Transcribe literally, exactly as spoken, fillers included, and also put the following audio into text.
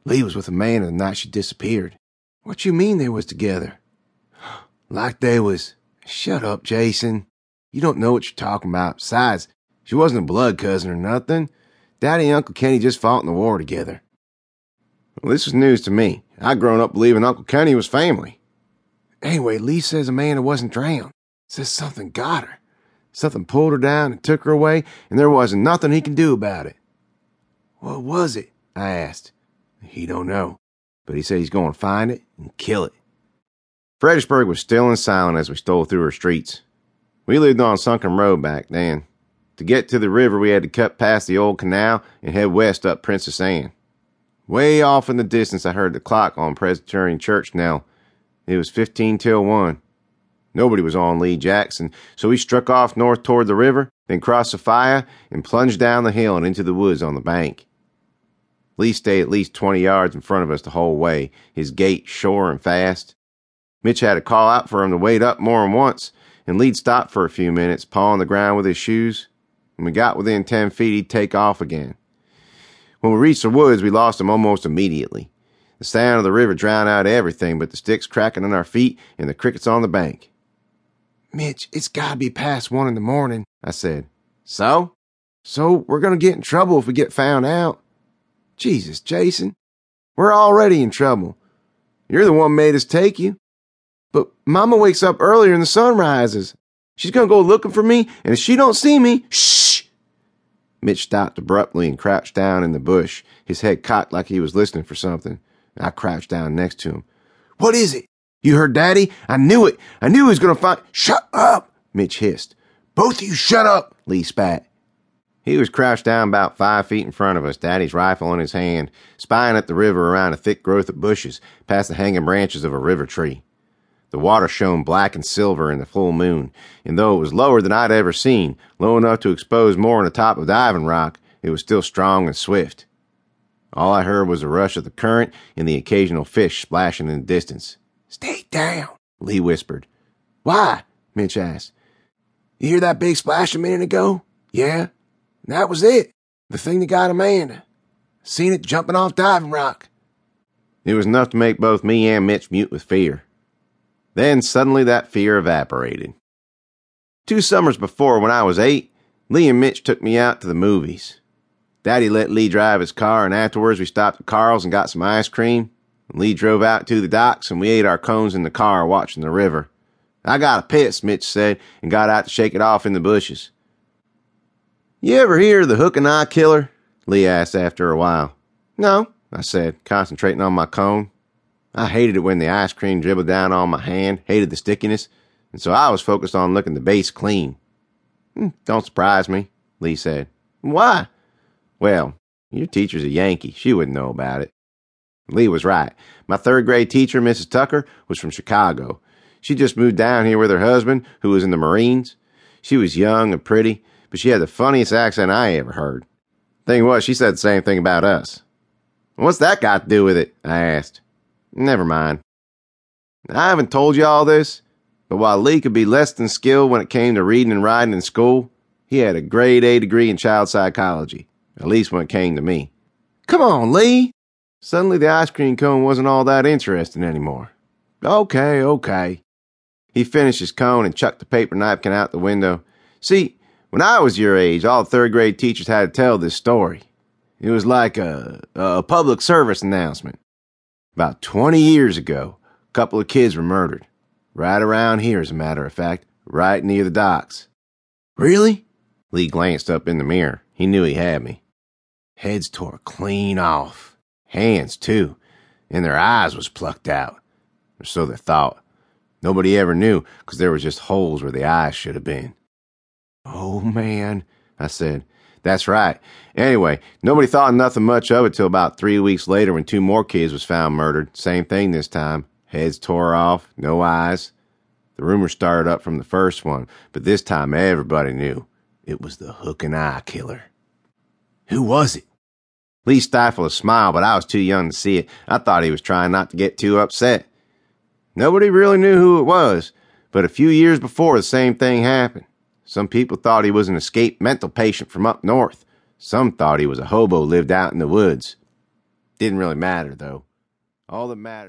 Lee was with Amanda the night she disappeared. What you mean they was together? Like they was... Shut up, Jason. You don't know what you're talking about. Besides, she wasn't a blood cousin or nothing. Daddy and Uncle Kenny just fought in the war together. Well, this was news to me. I'd grown up believing Uncle Kenny was family. Anyway, Lee says Amanda wasn't drowned. Says something got her. Something pulled her down and took her away, and there wasn't nothing he can do about it. What was it? I asked. He don't know, but he said he's going to find it and kill it. Fredericksburg was still and silent as we stole through her streets. We lived on Sunken Road back then. To get to the river, we had to cut past the old canal and head west up Princess Anne. Way off in the distance, I heard the clock on Presbyterian Church knell. It was fifteen till one. Nobody was on Lee Jackson, so we struck off north toward the river, then crossed the fire and plunged down the hill and into the woods on the bank. Lee stayed at least twenty yards in front of us the whole way, his gait sure and fast. Mitch had to call out for him to wait up more than once, and Lee'd stop for a few minutes, pawing the ground with his shoes. When we got within ten feet, he'd take off again. When we reached the woods, we lost him almost immediately. The sound of the river drowned out everything but the sticks cracking on our feet and the crickets on the bank. Mitch, it's gotta be past one in the morning, I said. So? So we're gonna get in trouble if we get found out. Jesus, Jason. We're already in trouble. You're the one made us take you. But Mama wakes up earlier and the sun rises. She's gonna go looking for me, and if she don't see me, shh! Mitch stopped abruptly and crouched down in the bush, his head cocked like he was listening for something. I crouched down next to him. What is it? You heard Daddy? I knew it. I knew he was gonna find... Shut up! Mitch hissed. Both of you shut up! Lee spat. He was crouched down about five feet in front of us, Daddy's rifle in his hand, spying at the river around a thick growth of bushes, past the hanging branches of a river tree. The water shone black and silver in the full moon, and though it was lower than I'd ever seen, low enough to expose more on the top of Diving Rock, it was still strong and swift. All I heard was the rush of the current and the occasional fish splashing in the distance. Stay down, Lee whispered. Why? Mitch asked. You hear that big splash a minute ago? Yeah? That was it. The thing that got Amanda. Seen it jumping off Diving Rock. It was enough to make both me and Mitch mute with fear. Then suddenly that fear evaporated. Two summers before, when I was eight, Lee and Mitch took me out to the movies. Daddy let Lee drive his car, and afterwards we stopped at Carl's and got some ice cream. Lee drove out to the docks, and we ate our cones in the car watching the river. I got a piss, Mitch said, and got out to shake it off in the bushes. You ever hear of the hook and eye killer? Lee asked after a while. No, I said, concentrating on my cone. I hated it when the ice cream dribbled down on my hand, hated the stickiness, and so I was focused on looking the base clean. Don't surprise me, Lee said. Why? Well, your teacher's a Yankee. She wouldn't know about it. Lee was right. My third grade teacher, Missus Tucker, was from Chicago. She just moved down here with her husband, who was in the Marines. She was young and pretty, but she had the funniest accent I ever heard. Thing was, she said the same thing about us. What's that got to do with it? I asked. Never mind. I haven't told you all this, but while Lee could be less than skilled when it came to reading and writing in school, he had a grade A degree in child psychology, at least when it came to me. Come on, Lee! Suddenly the ice cream cone wasn't all that interesting anymore. Okay, okay. He finished his cone and chucked the paper napkin out the window. See, when I was your age, all the third grade teachers had to tell this story. It was like a, a public service announcement. About twenty years ago, a couple of kids were murdered. Right around here, as a matter of fact, right near the docks. Really? Lee glanced up in the mirror. He knew he had me. Heads tore clean off. Hands, too. And their eyes was plucked out. Or so they thought. Nobody ever knew, because there was just holes where the eyes should have been. Oh, man, I said. That's right. Anyway, nobody thought nothing much of it till about three weeks later when two more kids was found murdered. Same thing this time. Heads tore off, no eyes. The rumor started up from the first one, but this time everybody knew. It was the hook and eye killer. Who was it? Lee stifled a smile, but I was too young to see it. I thought he was trying not to get too upset. Nobody really knew who it was, but a few years before the same thing happened. Some people thought he was an escaped mental patient from up north. Some thought he was a hobo lived out in the woods. Didn't really matter, though. All that mattered